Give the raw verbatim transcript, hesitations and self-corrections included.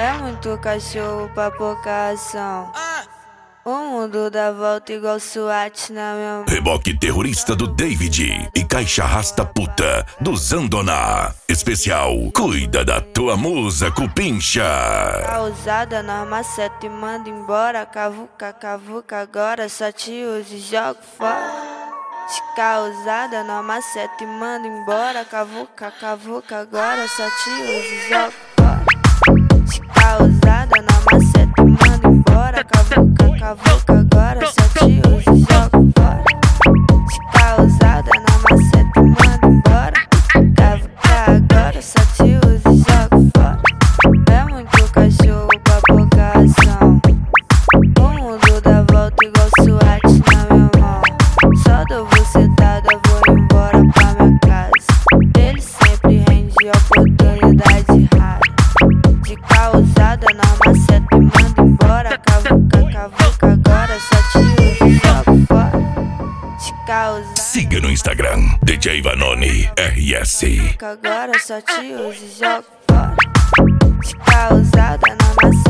É muito cachorro pra pouca ação. O mundo dá volta igual SWAT na minha mão. Reboque terrorista do David e caixa rasta puta do Zandona. Especial, cuida da tua musa, cupincha. Causada, nós maceta e manda embora. Cavuca, cavuca, agora só te usa e joga fora. Causada, nós maceta e manda embora. Cavuca, cavuca, agora só te usa e joga fora. Causada, nós maceta e manda embora. Cavuca, cavuca, agora só te usa e joga fora. Causada, nós maceta e manda embora. Cavuca, agora só te usa e joga fora. É muito cachorro pra pouca ação. O mundo dá volta igual SWAT na minha mão. Só dou bucetada, vou embora pra minha casa. Ele sempre rende oportunidade rara. De causada, nós maceta e manda embora. Cavuca, cavuca, agora só te usa e joga fora. De causada, Siga no Instagram, D J Vanoni R S. agora só te usa e joga fora. De causada, nós maceta